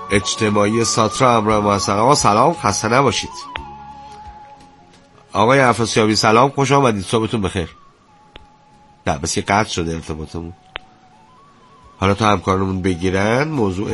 اجتماعی ساترا همراه ما هستن. آقا سلام، خسته نباشید. آقای افراسیابی سلام، خوش آمدید، صبحتون بخیر. نه بس که قطع شده ارتباطمون. حالا تا همکارمون بگیرن موضوع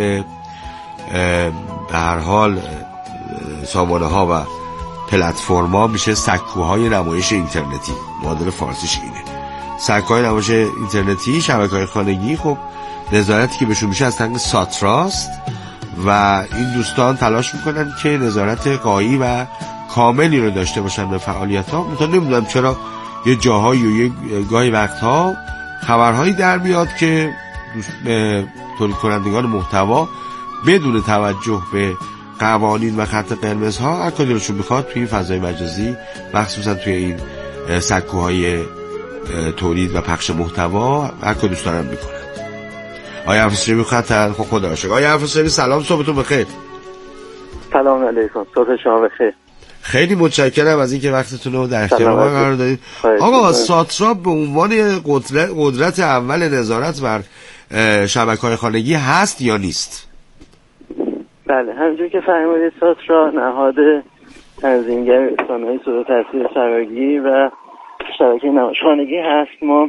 به هر حال سامانه ها و پلتفرما میشه سکوهای نمایش اینترنتی. معادل فارسیش اینه. سکوهای نمایش اینترنتی، شبکه‌های خانگی، خب نظارتی که بهشون میشه از طریق ساتراست و این دوستان تلاش میکنن که نظارت قایی و کاملی رو داشته باشن به فعالیت ها. مثلا نمیدونم چرا یه جاهایی و یه گاهی وقتها خبرهایی در میاد که تولید کنندگان محتوا بدون توجه به قوانین و خط قرمزها هر کاری روشون بخواد توی این فضای مجازی، مخصوصا توی این سکوهای تولید و پخش محتوا هر کاری دوست دارن میکنن. آیا افراسیابی خطر؟ خب خدا را شکر. آیا افراسیابی سلام، صبحتون بخیر. سلام علیکم، صبح شما بخیر. خیلی متشکرم از اینکه وقتتون رو در اختیار ما قرار دادید. آقا ساترا به عنوان قدرت اول نظارت بر شبکه‌های خانگی هست یا نیست؟ بله، همونجور که فرمودید ساترا نهاد تنظیمگر رسانه‌های صدا تصویر خبرگی و شبکه نمایش خانگی هست. ما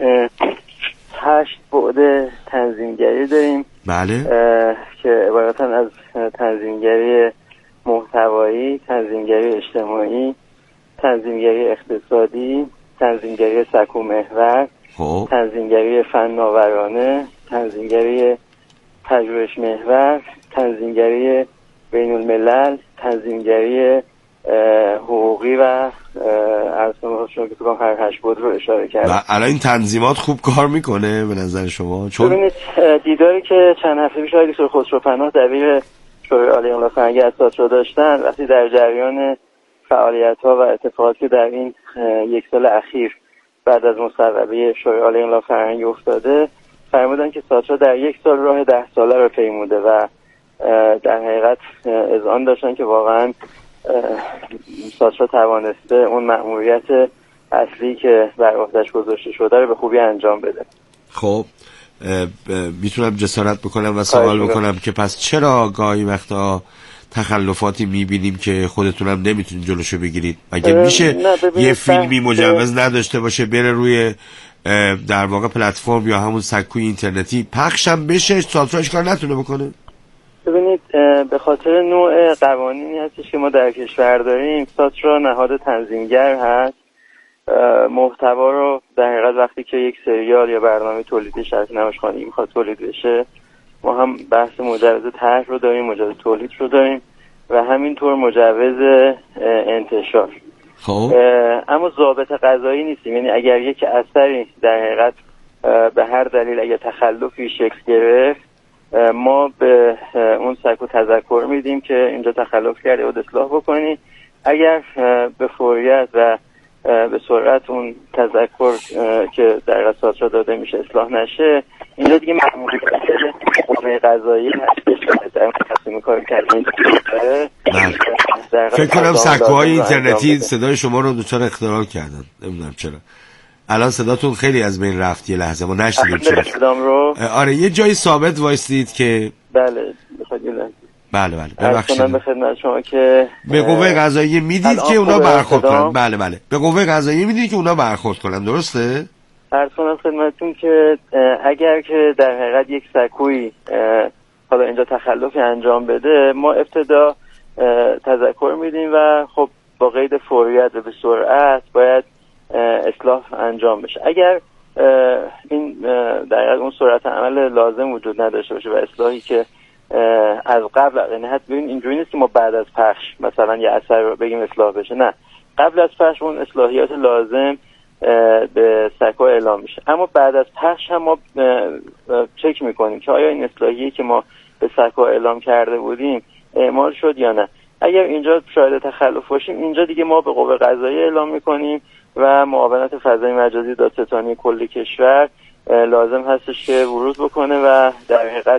8 بعد تنظیمگری داریم. بله. که عبارتن از تنظیمگری محتوایی، تنظیمگری اجتماعی، تنظیمگری اقتصادی، تنظیمگری سکو محور، تنظیمگری فناورانه، تنظیمگری پژوهش محور، تنظیمگری بین الملل، تنظیمگری حقوقی و ارسان شما که تو هر 8 بود رو اشاره کردم. و الان این تنظیمات خوب کار میکنه به نظر شما؟ چون ببینید دیداری که چند هفته پیش آقای دکتر خسروپناه دبیر شورای عالی املاک فرهنگی از ساترا داشتن، وقتی در جریان فعالیت‌ها و اتفاقاتی که در این 1 سال اخیر بعد از مصوبه شورای عالی املاک فرهنگی افتاده، فرمودن که ساترا در 1 سال راه 10 ساله رو پیموده و در حقیقت اذعان داشتن که واقعا ساترا توانسته اون مأموریت اصلی که بر عهده‌اش گذاشته شده رو به خوبی انجام بده. خب میتونم جسارت بکنم و سوال بکنم که پس چرا گاهی وقتا تخلفاتی میبینیم که خودتونم نمیتونید جلوشو بگیرید؟ مگه میشه یه فیلمی مجوز نداشته باشه بره روی در واقع پلتفرم یا همون سکوی اینترنتی پخشم بشه، ساترا کار نتونه بکنه؟ ببینید به خاطر نوع قوانینی هستش که ما در کشور داریم، ساترا نهاد تنظیمگر هست. محتوا رو در حقیقت وقتی که یک سریال یا برنامه تولیدی شبکه نمایش خانگی میخواد تولید بشه، ما هم بحث مجوز طرح رو داریم، مجوز تولید رو داریم و همینطور مجوز انتشار. خب اما ضابط قضایی نیستیم. یعنی اگر یک اثری در حقیقت به هر دلیل اگر تخلفی شکل گرفت، ما به اون سکو تذکر میدیم که اینجا تخلف کرده و اصلاح بکنی. اگر به فوریت و به سرعت اون تذکر که در ساترا داده میشه اصلاح نشه، اینجا دیگه مأموریت قوه قضایی هستش که در تصمیم کار کردن. فکر کنم سکوهای اینترنتی صدای شما رو دچار اختلال کردن، نمیدونم چرا. الان صداتون خیلی از بین رفت، یه لحظه ما نشنیدیم چرا. آره یه جایی ثابت وایستید که بله بخواد بله ببخشید. به خدمت شما که به قوه قضاییه میدید که اونا برخورد کنن. بله به قوه قضاییه میدید که اونا برخورد کنن، درسته؟ عرض کنم خدمتتون که اگر که در حقیقت یک سکویی حالا اینجا تخلفی انجام بده، ما ابتدا تذکر میدیم و خب با قید فوریت و به سرعت باید اصلاح انجام بشه. اگر این در حقیقت اون سرعت عمل لازم وجود نداشته باشه و اصلاحی که از قبل، یعنی حتی ببین اینجوری نیست که ما بعد از پخش مثلا یه اثر رو بگیم اصلاح بشه، نه، قبل از پخش اون اصلاحیات لازم به سکو اعلام میشه. اما بعد از پخش هم ما چک میکنیم که آیا این اصلاحیه‌ای که ما به سکو اعلام کرده بودیم اعمال شد یا نه. اگر اینجا شاهد تخلف باشیم، اینجا دیگه ما به قوه قضاییه اعلام میکنیم و معاونت فضای مجازی دادستانی کل کشور لازم هستش که ورود بکنه و در حقیقت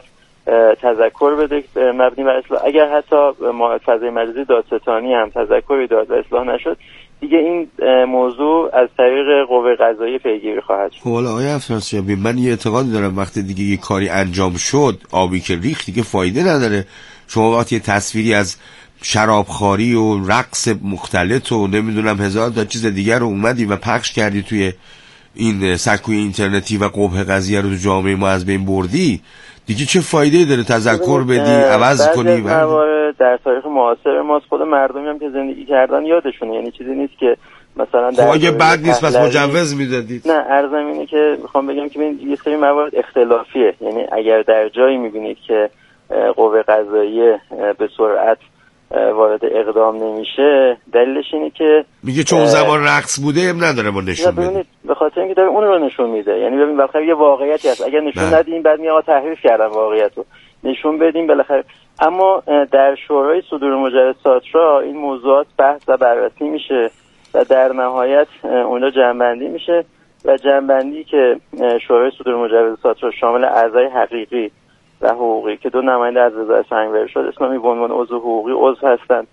تذکر بده مبنی بر اصلاح. اگر حتی ما فضای مجازی دادستانی هم تذکری داد و اصلاح نشد، دیگه این موضوع از طریق قوه قضاییه پیگیری خواهد شد. حالا آقای افسانسیابی، من یه اعتقادی دارم وقتی دیگه یه کاری انجام شد، آبی که ریخت دیگه فایده نداره. شما وقتی یه تصویری از شرابخواری و رقص مختلط و نمیدونم هزار تا چیز دیگر رو اومدی و پخش کردی توی این سکوی اینترنتی و قبح قضیه رو تو جامعه ما از بین بردی، دیگه چه فایده داره تذکر بدی عوض کنی؟ بعضی در تاریخ معاصر ما خود مردمی هم که زندگی کردن یادشونه، یعنی چیزی نیست که مثلا در اگه بد نیست پس مجوز میدادید. نه، عرضم اینه که میخوام بگم که یه سری موارد اختلافیه، یعنی اگر در جایی میبینید که قوه قضاییه به سرعت وارد اقدام نمیشه، دلیلش اینه که میگه چون زمان رقص بوده ام نداره ما نشون بدیم. به خاطر اینکه داره اون رو نشون میده. یعنی ببین بالاخره یه واقعیتی هست، اگر نشون ندیم بعد میگه آقا تحریف کردن واقعیت رو، نشون بدیم بالاخره. اما در شورای صدور مجوز ساترا این موضوعات بحث و بررسی میشه و در نهایت اونجا جمع‌بندی میشه و جمع‌بندی که شورای صدور مجوز ساترا شامل اعضای حقیقی و حقوقی که 2 نماینده از وزارت سنگ‌ورشاد اسلامی به عنوان عضو حقوقی عضو هستند،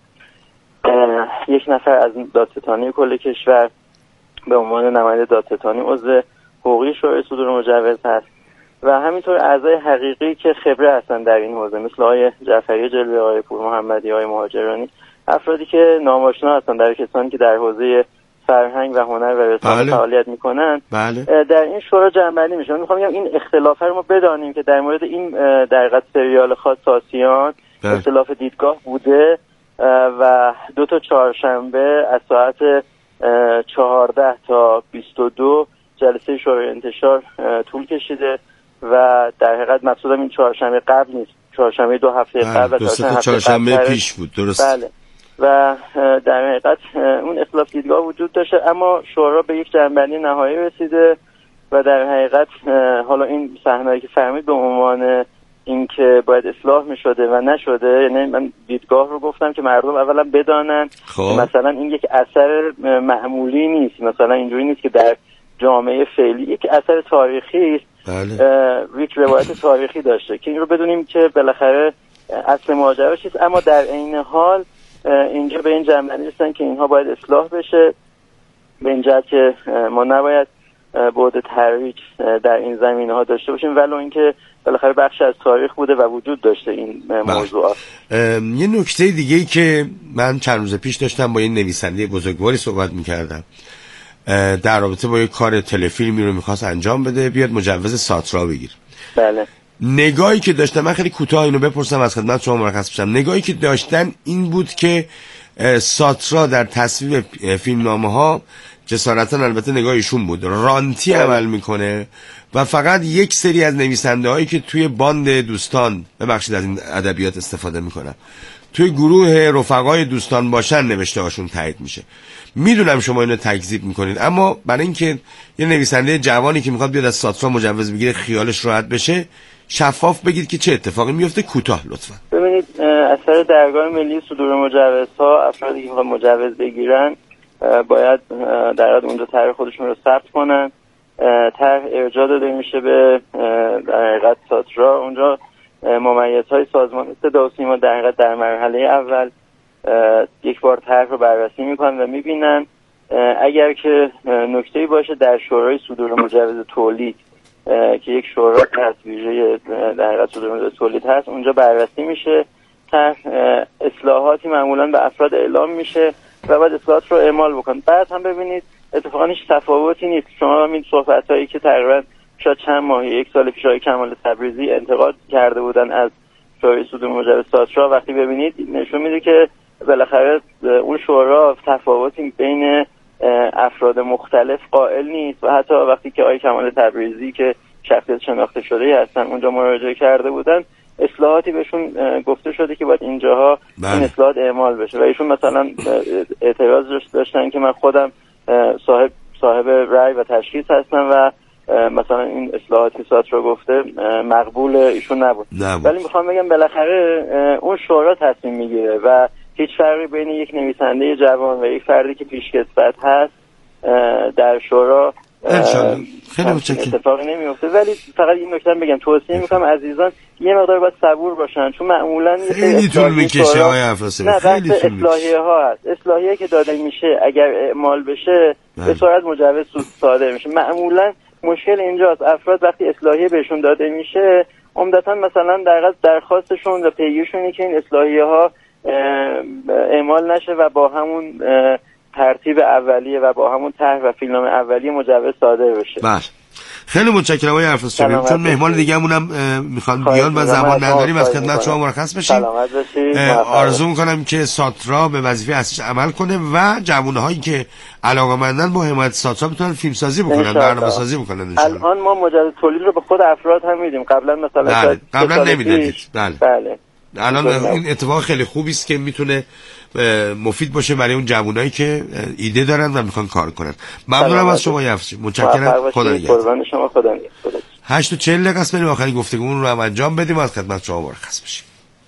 1 نفر از دادستانی کل کشور به عنوان نماینده دادستانی عضو حقوقی شورای صدور مجوز هست و همینطور اعضای حقیقی که خبره هستند در این حوزه، مثل آقای جعفری جلوی، آقای پور محمدی، آقای مهاجرانی، افرادی که ناماشنا هستند در کسانی که در حوزه فرهنگ و هنر و رسانه فعالیت میکنن. در این شورا جمع‌بندی میشه. من میخوام بگم این اختلافات رو ما بدانیم که در مورد این در حقیقت سریال خاص آسیان اختلاف دیدگاه بوده و 2 تا چهارشنبه از ساعت 14 تا 22 جلسه شورای انتشار طول کشیده و در حقیقت مقصودم این چهارشنبه قبل نیست، چهارشنبه 2 هفته قبل و چهارشنبه پیش بود. درست. بله. و در حقیقت اون اختلاف دیدگاه وجود داشته، اما شورا به یک جمع‌بندی نهایی رسیده و در حقیقت حالا این صحنه‌ای که فهمید به عنوان اینکه باید اصلاح می‌شده و نشده، یعنی من دیدگاه رو گفتم که مردم اولا بدانن مثلا این یک اثر معمولی نیست، مثلا اینجوری نیست که در جامعه فعلی یک اثر تاریخی است. یک روایت تاریخی داشته که این رو بدونیم که بالاخره اصل ماجرا چیست، اما در عین حال اینجا به این جمع‌بندی رسیدن که اینها باید اصلاح بشه، به این جهت که ما نباید بعد ترویج در این زمینه‌ها داشته باشیم، ولو اینکه بالاخره بخش از تاریخ بوده و وجود داشته این موضوعات. یه نکته دیگه‌ای که من چند روز پیش داشتم با این نویسنده بزرگواری صحبت می‌کردم در رابطه با یه کار تلفیلمی رو می‌خواست انجام بده، بیاد مجوز ساترا بگیر. بله. نگاهی که داشتم، من خیلی کوتاه اینو بپرسم از خدمت شما مرخص بشم، نگاهی که داشتن این بود که ساترا در تصویب فیلمنامه‌ها جسارتاً، البته نگاهشون بود، رانتی عمل میکنه و فقط یک سری از نویسنده هایی که توی باند دوستان، ببخشید از این ادبیات استفاده میکنم، توی گروه رفقای دوستان باشن نوشته هاشون تایید میشه. میدونم شما اینو تکذیب میکنید، اما برای اینکه یه نویسنده جوانی که میخواد بیاد از ساترا مجوز بگیره خیالش راحت بشه، شفاف بگید که چه اتفاقی میفته. کوتاه لطفا. ببینید، اثر درگاه ملی صدور مجوزها، افرادی که میخوان مجوز بگیرن باید در حد اونجا طرح خودشون رو ثبت کنن. طرح ارجاع داده میشه به در حقیقت ساترا. اونجا ممیزهای سازمان صدا و سیما در حقیقت در مرحله اول یک بار طرح رو بررسی میکنن و میبینن اگر که نکته‌ای باشه در شورای صدور مجوز تولید که یک شورا هست ویژه در حقیقت صدور مجوز تولید هست، اونجا بررسی میشه. طرح اصلاحاتی معمولا به افراد اعلام میشه و بعد اصلاحات رو اعمال بکن. بعد هم ببینید اتفاقا هیچ تفاوتی نیست. شما همین صحبتایی که تقریبا شاید چند ماه، 1 سال پیش آقای کمال تبریزی انتقاد کرده بودن از شورای صدور مجوز ساترا، وقتی ببینید نشون میده که بالاخره اون شورا تفاوتی بین افراد مختلف قائل نیست و حتی وقتی که آقای کمال تبریزی که شخصیت شناخته شده هستن اونجا مراجعه کرده بودن، اصلاحاتی بهشون گفته شده که باید اینجاها این اصلاحات اعمال بشه و ایشون مثلا اعتراض داشتن که من خودم صاحب رأی و تشخیص هستم و مثلا این اصلاحاتی ساترا گفته مقبول ایشون نبود. ولی میخوام بگم بالاخره اون شورا تصمیم میگیره و هیچ فرقی بین یک نویسنده جوان و یک فردی که پیشکسوت هست در شورا انشالله خیلی متشکرم. اتفاقی نمیفته. ولی فقط این نکته بگم، توصیه میکنم عزیزان یه مقدار باید صبور باشن، چون معمولا خیلی طول میکشه آقای افراسیاب. نه خیلی طول اصلاحیه ها هست، اصلاحیه که داده میشه اگر اعمال بشه به صورت مجوز صادر میشه. معمولا مشکل اینجاست، افراد وقتی اصلاحیه بهشون داده میشه عمدتا مثلا درخواستشون و پیگیرشونه که این اصلاحیه ها اعمال نشه و با همون ترتیب اولیه و با همون طرح و فیلمنامه اولیه مجوز صادر بشه. بله خیلی متشکرم آقای افراسیاب. چون مهمان دیگه‌مون هم میخوان بیان و زمان نداریم از خدمت شما مرخص بشیم. آرزو میکنم که ساترا به وظیفه اصلیش عمل کنه و جوانهایی که علاقه‌مندن با حمایت ساترا بتونن فیلم سازی بکنن، برنامه‌سازی بکنن ان شاءالله. الان ما مجوز تولید رو به خود افراد هم میدیم، قبلا مثلا قبلا نمیدادید. بله الان این اتفاق خیلی خوبی است که میتونه مفید باشه برای اون جوانایی که ایده دارن و میخوان کار کنن. ممنونم از شما یافت. متشکرم. خدا نگهدار. قربان شما. خدا نگهدار. 8:40 است. بریم آخرین گفتگومون رو هم انجام بدیم و از خدمت شما مرخص بشیم.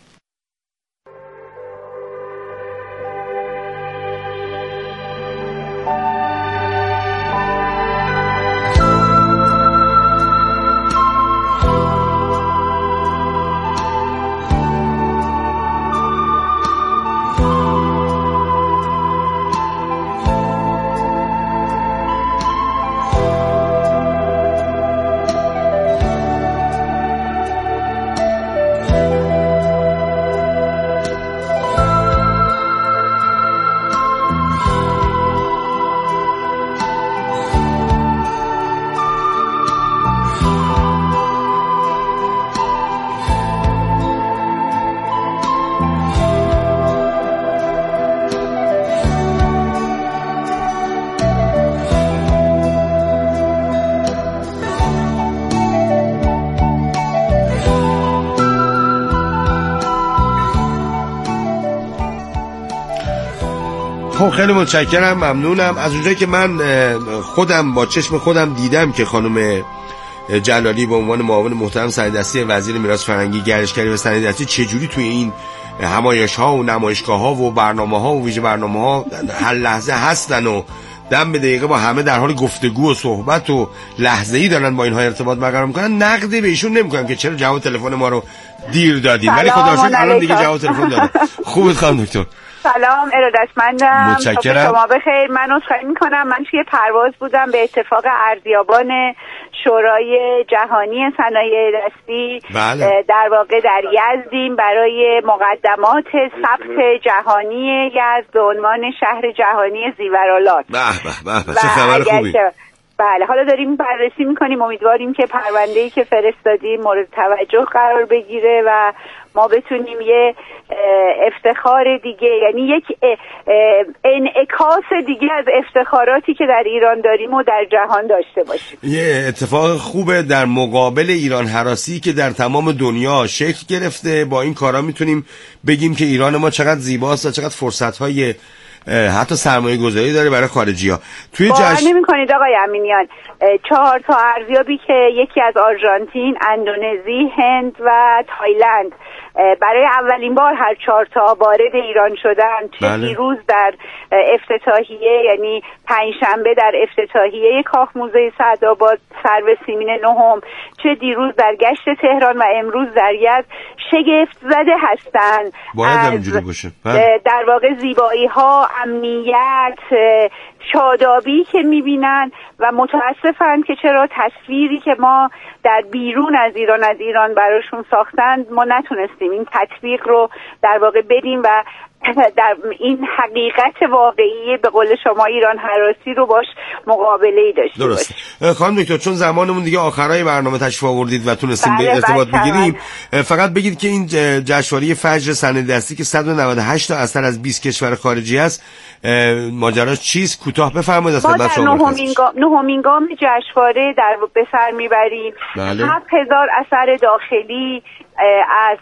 خب خیلی متشکرم، ممنونم. از اونجایی که من خودم با چشم خودم دیدم که خانم جلالی به عنوان معاون محترم سردستی وزیر میراث فرهنگی، گردشگری و سردستی چجوری توی این همایش‌ها و نمایشگاه‌ها و برنامه‌ها و ویژه برنامه‌ها هر لحظه هستن و دم به دقیقه با همه در حال گفتگو و صحبت و لحظه‌ای دارن با اینها ارتباط برقرار می‌کنن، نقدی به ایشون نمی‌کنم که چرا جواب تلفن ما رو دیر دادین، ولی خدا شکر الان دیگه جواب تلفن داره. خوبت خانم دکتر؟ سلام ارادتمندم. متشکرم. شما بخیر. من عذرخواهی میکنم، من توی پرواز بودم به اتفاق ارزیابان شورای جهانی صنایع دستی. بله. در واقع در یزدیم برای مقدمات ثبت جهانی یزد به عنوان شهر جهانی زیورآلات. به به به چه خبر خوبی. بله حالا داریم بررسی میکنیم، امیدواریم که پرونده‌ای که فرستادیم مورد توجه قرار بگیره و ما بتونیم یه افتخار دیگه، یعنی یک انعکاس دیگه از افتخاراتی که در ایران داریم و در جهان داشته باشیم. یه اتفاق خوبه در مقابل ایران هراسی که در تمام دنیا شکل گرفته. با این کارا میتونیم بگیم که ایران ما چقدر زیباست و چقدر فرصت‌های حتی سرمایه گذاری داره برای خارجی ها. توی باور نمی‌کنید آقای امینیان 4 تا ارزیابی که یکی از آرژانتین، اندونزی، هند و تایلند برای اولین بار هر 4 تا وارد ایران شدن. چه دیروز در افتتاحیه، یعنی پنجشنبه در افتتاحیه کاخ موزه سعدآباد سرو سیمین نهم، چه دیروز در گشت تهران و امروز در یزد شگفت زده هستند. باید همینجوری باشه. در واقع زیبایی ها، امنیت، شادابی که میبینن و متاسفن که چرا تصویری که ما در بیرون از ایران براشون ساختند ما نتونستیم این تطبیق رو در واقع بدیم و در این حقیقت واقعی به قول شما ایران هراسی رو باش مقابله‌ای داشته درست. خانم دکتر چون زمانمون دیگه آخرای برنامه تشریف آوردید و تونستیم به ارتباط بگیریم، فقط بگید که این جشنواره فجر صنایع دستی که 198 تا اثر از 20 کشور خارجی است ماجراش چیست؟ کوتاه بفرمایید از خدمت شما. ما در نهمین گام جشنواره در به سر میبریم. 7000 اثر داخلی از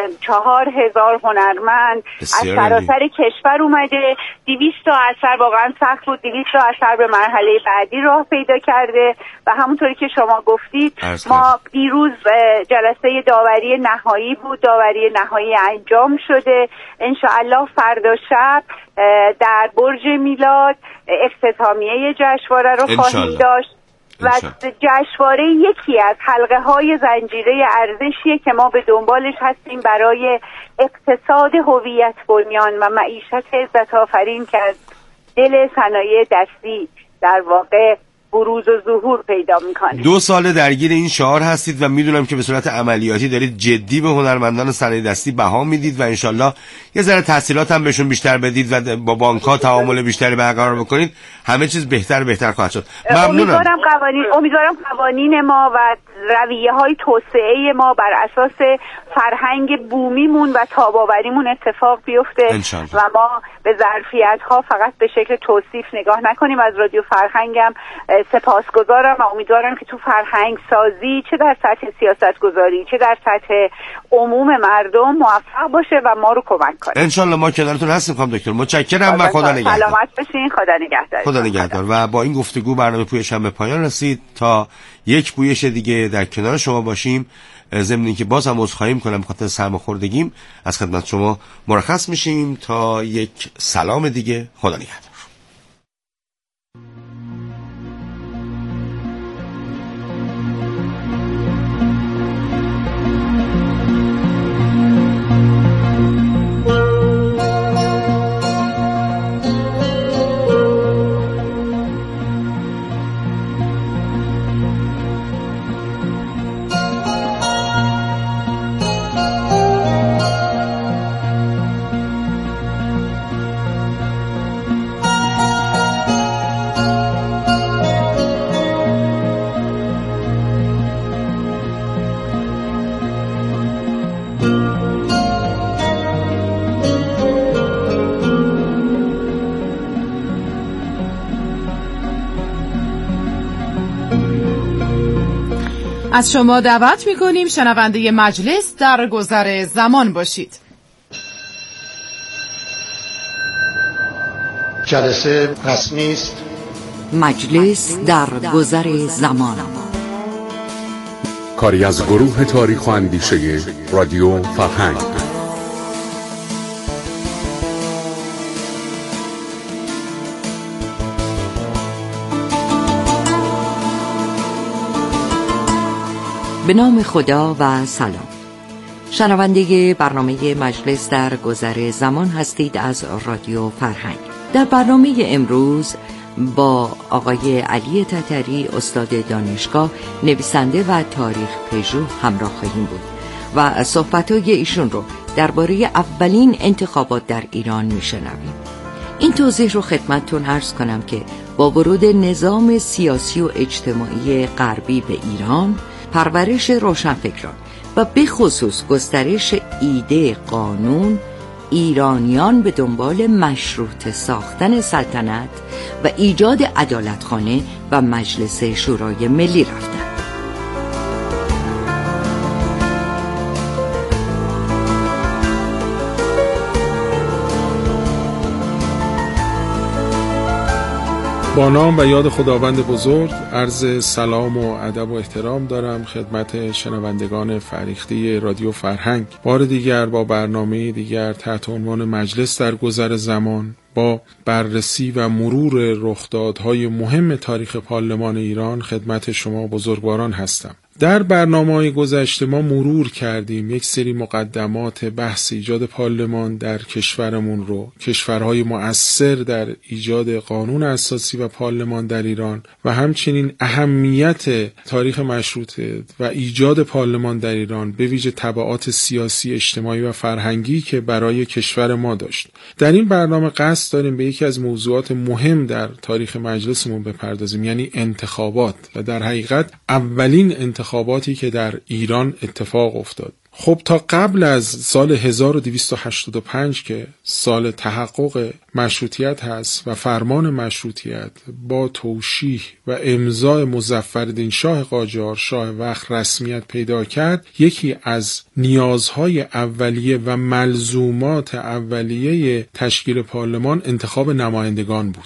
4000 هنرمند از سراسر کشور اومده. 200 تا اثر واقعا سخت بود، 200 تا اثر به مرحله بعدی راه پیدا کرده و همونطوری که شما گفتید ما دیروز جلسه داوری نهایی بود، داوری نهایی انجام شده. انشاءالله فردا شب در برج میلاد اختتامیه جشنواره رو خواهیم داشت و جشنواره یکی از حلقه های زنجیره ارزشیه که ما به دنبالش هستیم برای اقتصاد هویت بنیان و معیشت عزت آفرین که از دل صنایع دستی در واقع بروز و ظهور پیدا میکنه. 2 سال درگیر این شعار هستید و میدونم که به صورت عملیاتی دارید جدی به هنرمندان صنایع دستی بها میدید و انشالله یه ذره تحصیلات هم بهشون بیشتر بدید و با بانک‌ها تعامل بیشتری برقرار بکنید، همه چیز بهتر خواهد شد. ممنونم. امیدوارم قوانین ما و رویه‌های توسعه ما بر اساس فرهنگ بومیمون و تاب‌آوریمون اتفاق بیفته و ما به ظرفیت‌ها فقط به شکل توصیف نگاه نکنیم. از رادیو فرهنگم سپاسگزارم و امیدوارم که تو فرهنگ سازی چه در سطح سیاست گذاری چه در سطح عموم مردم موفق باشه و ما رو کمک کنه. انشالله ما کنارتون هستیم خانم دکتر. متشکرم و خدا نگهدار. سلامت باشین. خدا نگهدار. خدا نگهدار. و با این گفتگو برنامه پویش هم به پایان رسید. تا یک پویش دیگه در کنار شما باشیم، ضمن اینکه باز هم عذرخواهی می‌کنم بخاطر سرماخوردگیم، از خدمت شما مرخص میشیم تا یک سلام دیگه. خدا نگهدار. از شما دعوت می‌کنیم شنونده مجلس در گذر زمان باشید. جلسه رسمی است. مجلس در گذر زمان، کاری از گروه تاریخ و اندیشه رادیو فرهنگ. به نام خدا و سلام. شنونده برنامه مجلس در گذر زمان هستید از رادیو فرهنگ. در برنامه امروز با آقای علی تتری، استاد دانشگاه، نویسنده و تاریخ پژوه همراه خواهیم بود و صحبت‌های ایشون رو درباره اولین انتخابات در ایران میشنویم. این توضیح رو خدمتتون عرض کنم که با ورود نظام سیاسی و اجتماعی غربی به ایران، پرورش روشنفکران و به خصوص گسترش ایده قانون، ایرانیان به دنبال مشروطه ساختن سلطنت و ایجاد عدالتخانه و مجلس شورای ملی رفتند. با نام و یاد خداوند بزرگ عرض سلام و ادب و احترام دارم خدمت شنوندگان فریخته رادیو فرهنگ. بار دیگر با برنامه دیگر تحت عنوان مجلس در گذر زمان با بررسی و مرور رخدادهای مهم تاریخ پارلمان ایران خدمت شما بزرگواران هستم. در برنامه‌های گذشته ما مرور کردیم یک سری مقدمات بحث ایجاد پارلمان در کشورمون رو، کشورهای مؤثر در ایجاد قانون اساسی و پارلمان در ایران و همچنین اهمیت تاریخ مشروطه و ایجاد پارلمان در ایران به ویژه تبعات سیاسی، اجتماعی و فرهنگی که برای کشور ما داشت. در این برنامه قصد داریم به یکی از موضوعات مهم در تاریخ مجلسمون بپردازیم، یعنی انتخابات و در حقیقت اولین انتخاباتی که در ایران اتفاق افتاد. خب تا قبل از سال 1285 که سال تحقق مشروطیت هست و فرمان مشروطیت با توشیح و امضای مظفرالدین شاه قاجار شاه وقت رسمیت پیدا کرد، یکی از نیازهای اولیه و ملزومات اولیه تشکیل پارلمان انتخاب نمایندگان بود.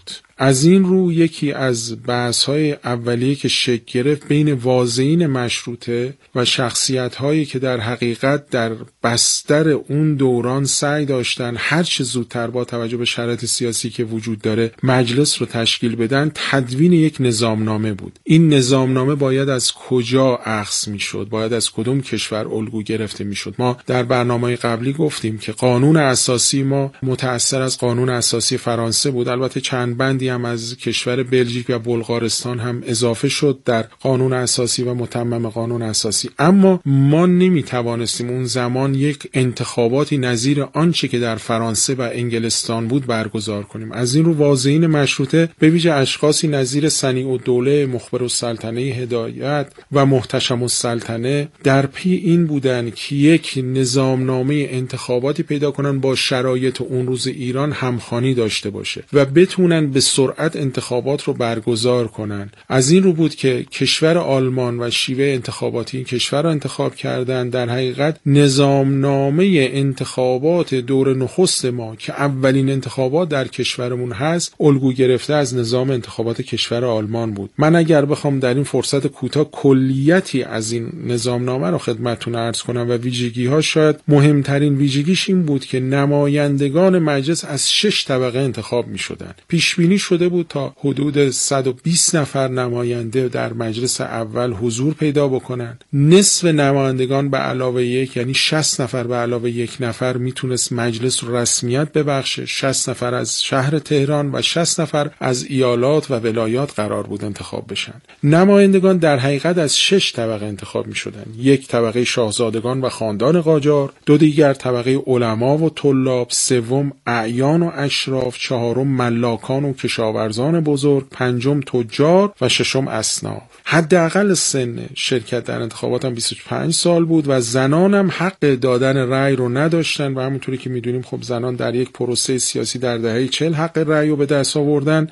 از این رو یکی از بحث‌های اولیه که شکل گرفت بین واضعین مشروطه و شخصیت‌هایی که در حقیقت در بستر اون دوران سعی داشتن هر چه زودتر با توجه به شرایط سیاسی که وجود داره مجلس رو تشکیل بدن، تدوین یک نظامنامه بود. این نظامنامه باید از کجا اخذ میشد؟ باید از کدوم کشور الگو گرفته میشد؟ ما در برنامه‌های قبلی گفتیم که قانون اساسی ما متأثر از قانون اساسی فرانسه بود. البته چند بندی هم از کشور بلژیک و بلغارستان هم اضافه شد در قانون اساسی و متمم قانون اساسی، اما ما نمیتوانستیم اون زمان یک انتخاباتی نظیر آنچه که در فرانسه و انگلستان بود برگزار کنیم. از این رو واضعین مشروطه به ویژه اشخاصی نظیر صنیع‌الدوله، مخبرالسلطنه هدایت و محتشم السلطنه در پی این بودن که یک نظامنامه انتخاباتی پیدا کنن با شرایط اون روز ایران همخوانی داشته باشه و بتونن به سرعت انتخابات رو برگزار کنن. از این رو بود که کشور آلمان و شیوه انتخاباتی این کشور رو انتخاب کردن. در حقیقت نظامنامه انتخابات دور نخست ما که اولین انتخابات در کشورمون هست الگو گرفته از نظام انتخابات کشور آلمان بود. من اگر بخوام در این فرصت کوتاه کلیتی از این نظامنامه رو خدمتتون عرض کنم و ویژگی‌ها، شاید مهمترین ویژگیش این بود که نمایندگان مجلس از 6 طبقه انتخاب می‌شدند. پیش بینی شده بود تا حدود 120 نفر نماینده در مجلس اول حضور پیدا بکنن. نصف نمایندگان به علاوه یک، یعنی 60 نفر به علاوه یک نفر میتونست مجلس رو رسمیت ببخشه. 60 نفر از شهر تهران و 60 نفر از ایالات و ولایات قرار بود انتخاب بشن. نمایندگان در حقیقت از 6 طبقه انتخاب میشدن. یک طبقه شاهزادگان و خاندان قاجار، دو دیگر طبقه علما و طلاب، سوم اعیان و اشراف، چهارم ملاکان و کشاورزان بزرگ، پنجم تجار و ششم اصناف. حداقل سن شرکت در انتخابات هم 25 سال بود و زنان هم حق دادن رأی رو نداشتن و همونطوری که میدونیم خب زنان در یک پروسه سیاسی در دهه 40 حق رأی رو به دست آوردن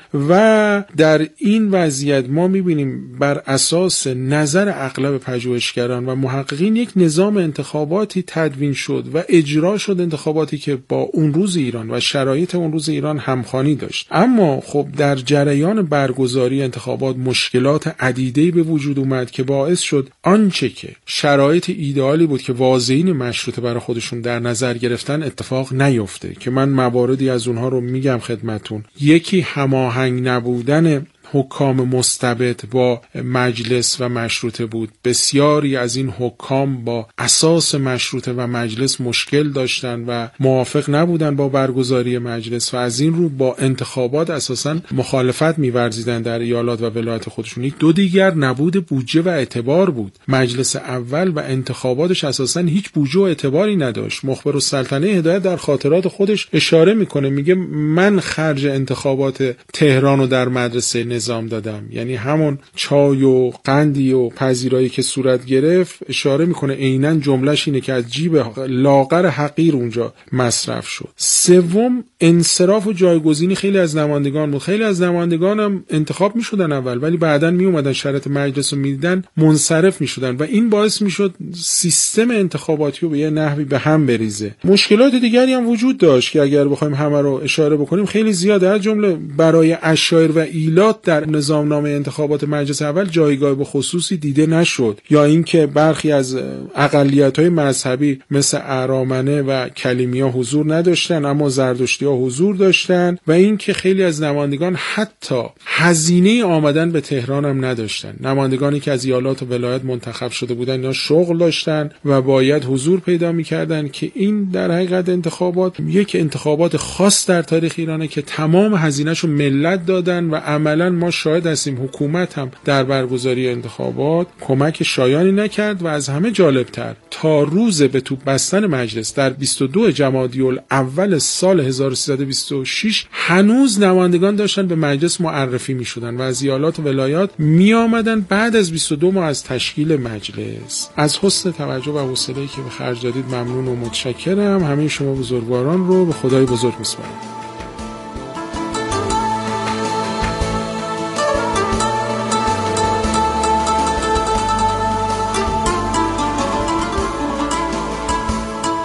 و در این وضعیت ما میبینیم بر اساس نظر اغلب پژوهشگران و محققین یک نظام انتخاباتی تدوین شد و اجرا شد، انتخاباتی که با اون روز ایران و شرایط اون روز ایران همخوانی داشت. اما خب در جریان برگزاری انتخابات مشکلات عدیده‌ای به وجود اومد که باعث شد آنچه که شرایط ایدئالی بود که واضعین مشروطه برای خودشون در نظر گرفتن اتفاق نیفته، که من مواردی از اونها رو میگم خدمتون. یکی هماهنگ نبودن حکام مستبد با مجلس و مشروطه بود. بسیاری از این حکام با اساس مشروطه و مجلس مشکل داشتن و موافق نبودن با برگزاری مجلس و از این رو با انتخابات اساساً مخالفت می‌ورزیدن در ایالات و ولایت خودشون. یک دو دیگر نبود بودجه و اعتبار بود. مجلس اول و انتخاباتش اساساً هیچ بودجه و اعتباری نداشت. مخبرالسلطنه هدایت در خاطرات خودش اشاره میکنه، میگه من خرج انتخابات تهران رو در مدرسه نظام دادم، یعنی همون چای و قندی و پذیرایی که صورت گرفت اشاره میکنه عیناً جملهش اینه که از جیب لاغر حقیر اونجا مصرف شد. سوم انصراف و جایگزینی خیلی از نمایندگان بود. خیلی از نمایندگان هم انتخاب میشدن اول ولی بعداً میومدن شرایط مجلس رو میدیدن منصرف میشدن و این باعث میشد سیستم انتخاباتی رو به یه نحوی به هم بریزه. مشکلات دیگری هم وجود داشت که اگر بخوایم همه رو اشاره بکنیم خیلی زیاده. از جمله برای عشایر و ایلات در نظامنامه انتخابات مجلس اول جایگاه به خصوصی دیده نشد، یا اینکه برخی از اقلیت‌های مذهبی مثل اهرامنه و کلیمی‌ها حضور نداشتن اما زردشتی‌ها حضور داشتن، و اینکه خیلی از نمایندگان حتی هزینه آمدن به تهران هم نداشتن. نمایندگانی که از ایالات و ولایت منتخب شده بودن اینا شغل داشتن و باید حضور پیدا می‌کردن که این در حقیقت انتخابات یک انتخابات خاص در تاریخ ایرانه که تمام هزینه‌شو ملت دادن و عملاً ما شاهد هستیم حکومت هم در برگزاری انتخابات کمک شایانی نکرد و از همه جالبتر تا روز به توپ بستن مجلس در 22 جمادی الاول سال 1326 هنوز نمایندگان داشتن به مجلس معرفی می شدن و از ایالات و ولایات می آمدن بعد از 22 ماه از تشکیل مجلس. از حسن توجه و حوصله‌ای که به خرج دادید ممنون و متشکرم. همه شما بزرگواران رو به خدای بزرگ می‌سپارم.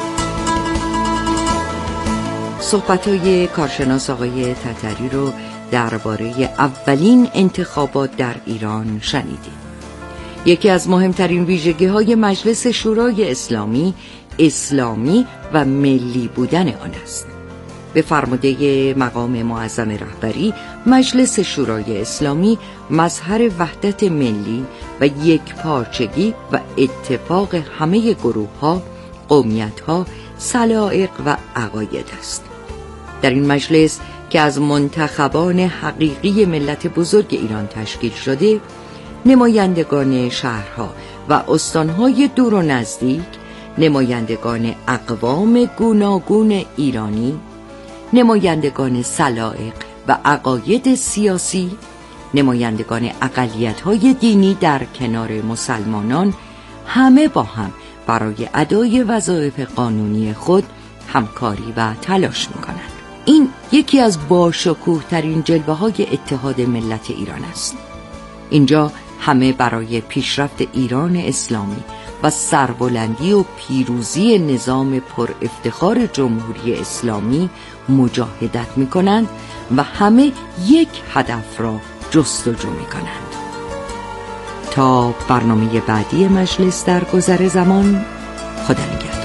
صحبت‌های کارشناس آقای تتری رو درباره اولین انتخابات در ایران شنیدید. یکی از مهمترین ویژگی‌های مجلس شورای اسلامی و ملی بودن آن است. به فرموده مقام معظم رهبری، مجلس شورای اسلامی مظهر وحدت ملی و یکپارچگی و اتفاق همه گروه‌ها، قومیت‌ها، سلایق و عقاید است. در این مجلس که از منتخبان حقیقی ملت بزرگ ایران تشکیل شده، نمایندگان شهرها و استانهای دور و نزدیک، نمایندگان اقوام گوناگون ایرانی، نمایندگان سلایق و عقاید سیاسی، نمایندگان اقلیت‌های دینی در کنار مسلمانان، همه با هم برای ادای وظایف قانونی خود همکاری و تلاش می‌کنند. این یکی از باشکوه‌ترین جلوه‌های اتحاد ملت ایران است. اینجا همه برای پیشرفت ایران اسلامی و سربلندی و پیروزی نظام پر افتخار جمهوری اسلامی مجاهدت می‌کنند و همه یک هدف را جستجو می‌کنند. تا برنامه بعدی مجلس در گذر زمان، خدا نگهدار.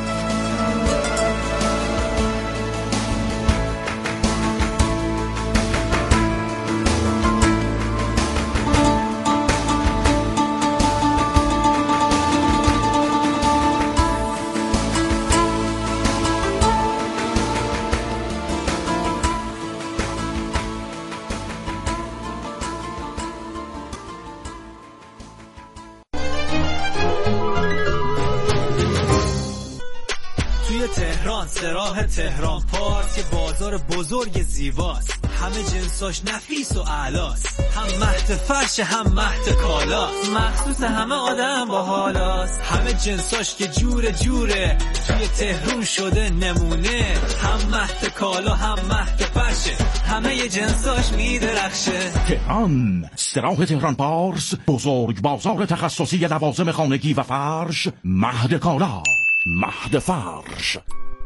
تهران، سراح تهران پارس، یه بازار بزرگ زیباست، همه جنساش نفیس و اعلاست، هم مهد فرش هم مهد کالاست، مخصوص همه آدم با حالاست، همه جنساش که جوره جوره توی تهران شده نمونه، هم مهد کالا هم مهد فرشه، همه جنساش میدرخشه. تهران، سراح تهران پارس، بزرگ بازار تخصصی لوازم خانگی و فرش، مهد کالا، مهد فرش.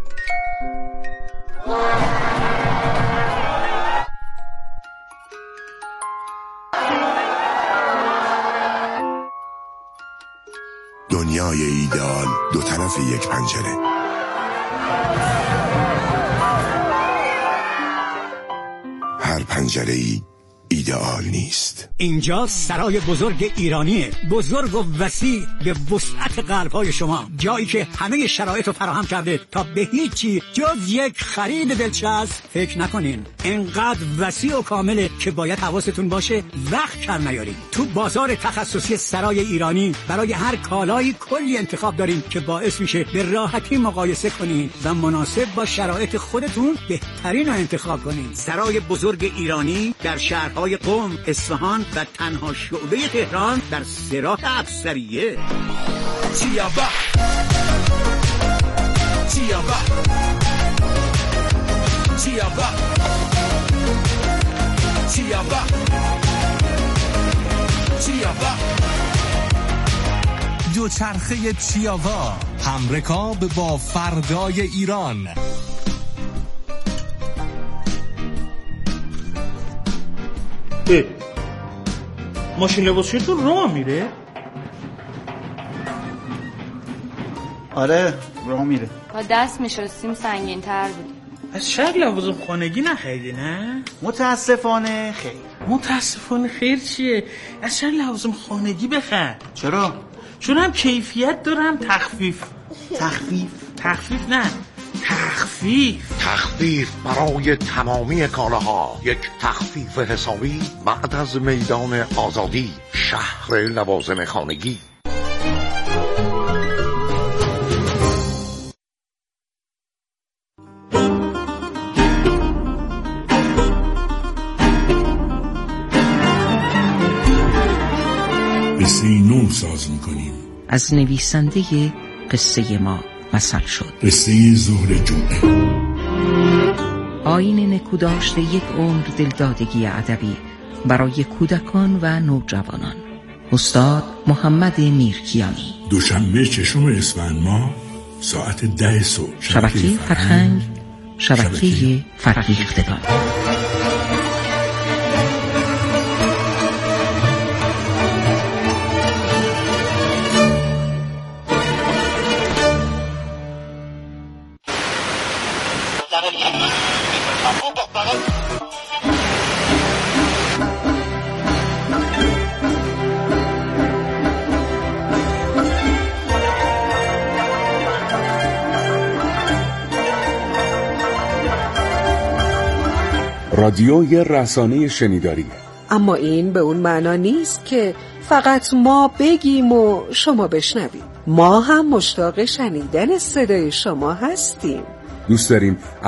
دنیای ایدئال دو طرف یک پنجره. هر پنجره‌ای ایدئال نیست. اینجا سرای بزرگ ایرانیه، بزرگ و وسیع به وسعت قلب‌های شما، جایی که همه شرایط رو فراهم کرده تا به هیچی جز یک خرید دلچسب فکر نکنین. اینقدر وسیع و کامله که باید حواستون باشه وقت کم نیارین. تو بازار تخصصی سرای ایرانی برای هر کالایی کلی انتخاب دارین که باعث میشه به راحتی مقایسه کنین و مناسب با شرایط خودتون بهترین رو انتخاب کنین. سرای بزرگ ایرانی در شهرهای قم، اصفهان و تنها شعبه تهران در سراح افسریه. چیابا چیابا چیابا چیابا چیابا دوچرخه چیابا، همرکاب با فردای ایران. ماشین لباسشویتون راه میره؟ آره راه میره. با دست میشستیم سنگین تر بود. از شاید لوازم خانگی نخریدی نه؟ متاسفانه خیر. متاسفانه خیر چیه؟ از شاید لوازم خانگی بخر. چرا؟ چون هم کیفیت دارم تخفیف. تخفیف نه، تخفیف برای تمامی کالاها. یک تخفیف حسابی بعد از میدان آزادی، شهر لوازم خانگی. قصه نو ساز میکنیم. از نویسنده قصه ما مثل شد. قصه ظهر جمعه. آیین نکوداشت یک عمر دلدادگی ادبی برای کودکان و نوجوانان. استاد محمد میرکیانی. دوشنبه 6 اسفند ماه ساعت 10 صبح. شبکه فرهنگ، شبکه فرهیختگان. رادیو یه رسانه شنیداریه، اما این به اون معنا نیست که فقط ما بگیم و شما بشنوید. ما هم مشتاق شنیدن صدای شما هستیم. دوست داریم